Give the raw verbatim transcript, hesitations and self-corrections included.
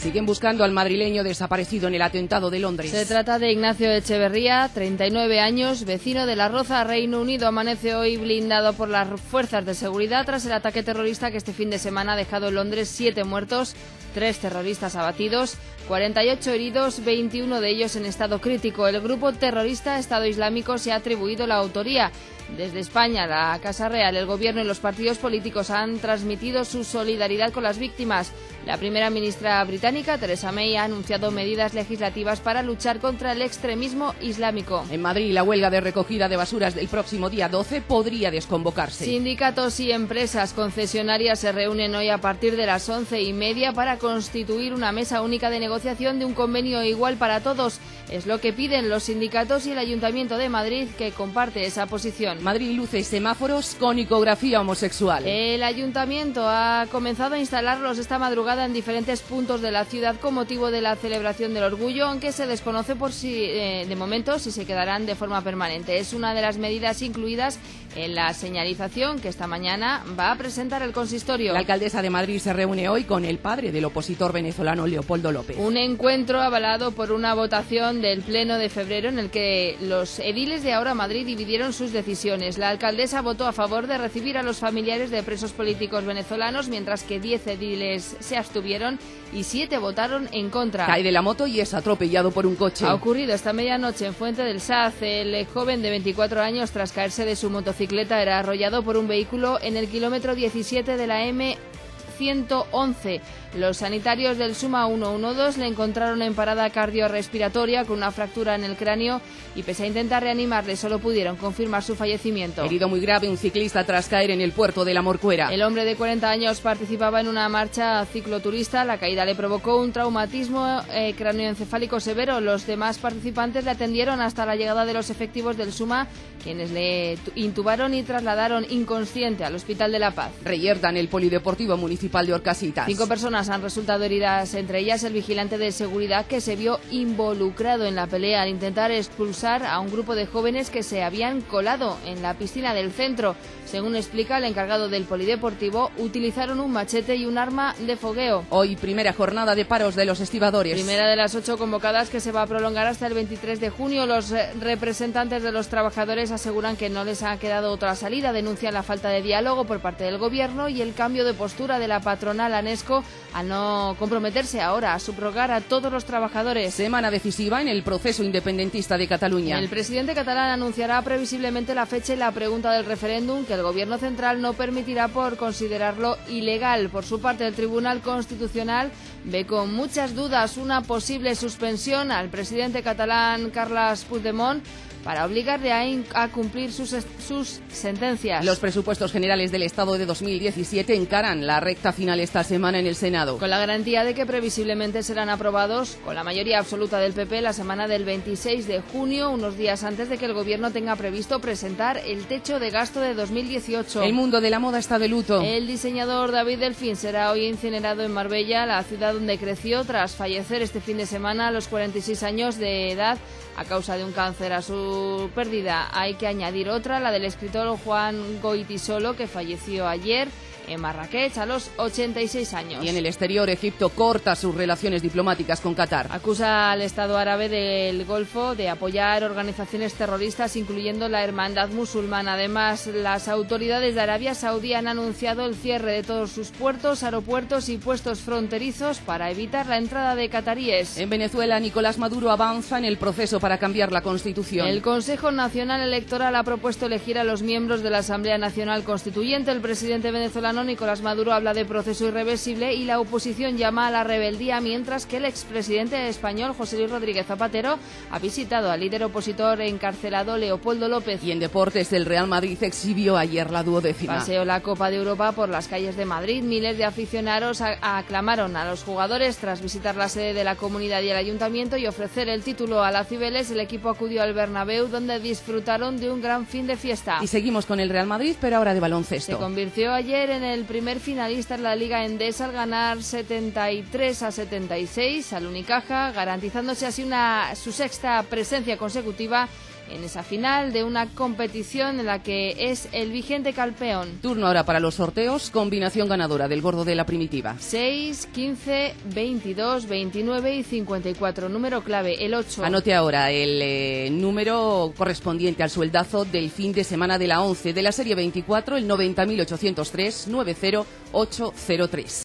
Siguen buscando al madrileño desaparecido en el atentado de Londres. Se trata de Ignacio Echeverría, treinta y nueve años, vecino de La Roza, Reino Unido. Amanece hoy blindado por las fuerzas de seguridad tras el ataque terrorista que este fin de semana ha dejado en Londres siete muertos, tres terroristas abatidos, cuarenta y ocho heridos, veintiuno de ellos en estado crítico. El grupo terrorista Estado Islámico se ha atribuido la autoría. Desde España, la Casa Real, el Gobierno y los partidos políticos han transmitido su solidaridad con las víctimas. La primera ministra británica, Theresa May, ha anunciado medidas legislativas para luchar contra el extremismo islámico. En Madrid, la huelga de recogida de basuras del próximo día doce podría desconvocarse. Sindicatos y empresas concesionarias se reúnen hoy a partir de las once y media para constituir una mesa única de negociación de un convenio igual para todos. Es lo que piden los sindicatos y el Ayuntamiento de Madrid, que comparte esa posición. Madrid luce semáforos con icografía homosexual. El Ayuntamiento ha comenzado a instalarlos esta madrugada en diferentes puntos de la ciudad con motivo de la celebración del orgullo, aunque se desconoce por si, eh, de momento si se quedarán de forma permanente. Es una de las medidas incluidas en la señalización que esta mañana va a presentar el consistorio. La alcaldesa de Madrid se reúne hoy con el padre del opositor venezolano Leopoldo López. Un encuentro avalado por una votación del Pleno de febrero en el que los ediles de Ahora Madrid dividieron sus decisiones. La alcaldesa votó a favor de recibir a los familiares de presos políticos venezolanos, mientras que diez ediles se abstuvieron y siete votaron en contra. Cae de la moto y es atropellado por un coche. Ha ocurrido esta medianoche en Fuente del Saz. El joven de veinticuatro años, tras caerse de su motocicleta, era arrollado por un vehículo en el kilómetro diecisiete de la eme ciento once. Los sanitarios del Suma ciento doce le encontraron en parada cardiorrespiratoria con una fractura en el cráneo y pese a intentar reanimarle solo pudieron confirmar su fallecimiento. Herido muy grave un ciclista tras caer en el puerto de La Morcuera. El hombre de cuarenta años participaba en una marcha cicloturista. La caída le provocó un traumatismo eh, cráneoencefálico severo. Los demás participantes le atendieron hasta la llegada de los efectivos del Suma, quienes le intubaron y trasladaron inconsciente al Hospital de La Paz. Reyerta, el Polideportivo Municipal de Orcasitas. Cinco personas han resultado heridas, entre ellas el vigilante de seguridad, que se vio involucrado en la pelea al intentar expulsar a un grupo de jóvenes que se habían colado en la piscina del centro. Según explica el encargado del polideportivo, utilizaron un machete y un arma de fogueo. Hoy primera jornada de paros de los estibadores. Primera de las ocho convocadas, que se va a prolongar hasta el veintitrés de junio. Los representantes de los trabajadores aseguran que no les ha quedado otra salida. Denuncian la falta de diálogo por parte del gobierno y el cambio de postura de la patronal ANESCO al no comprometerse ahora a subrogar a todos los trabajadores. Semana decisiva en el proceso independentista de Cataluña. El presidente catalán anunciará previsiblemente la fecha y la pregunta del referéndum, que el gobierno central no permitirá por considerarlo ilegal. Por su parte, el Tribunal Constitucional ve con muchas dudas una posible suspensión al presidente catalán Carles Puigdemont para obligarle a, a cumplir sus, sus sentencias. Los presupuestos generales del Estado de dos mil diecisiete encaran la recta final esta semana en el Senado. Con la garantía de que previsiblemente serán aprobados con la mayoría absoluta del P P la semana del veintiséis de junio, unos días antes de que el Gobierno tenga previsto presentar el techo de gasto de dos mil dieciocho. El mundo de la moda está de luto. El diseñador David Delfín será hoy incinerado en Marbella, la ciudad donde creció, tras fallecer este fin de semana a los cuarenta y seis años de edad a causa de un cáncer. A su pérdida hay que añadir otra, la del escritor Juan Goytisolo, que falleció ayer en Marrakech a los ochenta y seis años. Y en el exterior, Egipto corta sus relaciones diplomáticas con Qatar. Acusa al Estado árabe del Golfo de apoyar organizaciones terroristas, incluyendo la Hermandad Musulmana. Además, las autoridades de Arabia Saudí han anunciado el cierre de todos sus puertos, aeropuertos y puestos fronterizos para evitar la entrada de cataríes. En Venezuela, Nicolás Maduro avanza en el proceso para cambiar la Constitución. El Consejo Nacional Electoral ha propuesto elegir a los miembros de la Asamblea Nacional Constituyente. El presidente venezolano Nicolás Maduro habla de proceso irreversible y la oposición llama a la rebeldía, mientras que el expresidente español José Luis Rodríguez Zapatero ha visitado al líder opositor encarcelado Leopoldo López. Y en deportes, el Real Madrid exhibió ayer la duodécima. Paseó la Copa de Europa por las calles de Madrid. Miles de aficionados a aclamaron a los jugadores tras visitar la sede de la Comunidad y el Ayuntamiento y ofrecer el título a la Cibeles. El equipo acudió al Bernabéu, donde disfrutaron de un gran fin de fiesta. Y seguimos con el Real Madrid, pero ahora de baloncesto. Se convirtió ayer en el primer finalista en la Liga Endesa al ganar setenta y tres a setenta y seis al Unicaja, garantizándose así una, su sexta presencia consecutiva en esa final de una competición en la que es el vigente campeón. Turno ahora para los sorteos. Combinación ganadora del gordo de la primitiva. seis, quince, veintidós, veintinueve y cincuenta y cuatro. Número clave, el ocho. Anote ahora el eh, número correspondiente al sueldazo del fin de semana de la once de la serie veinticuatro, el noventa mil ochocientos tres, noventa ocho cero tres.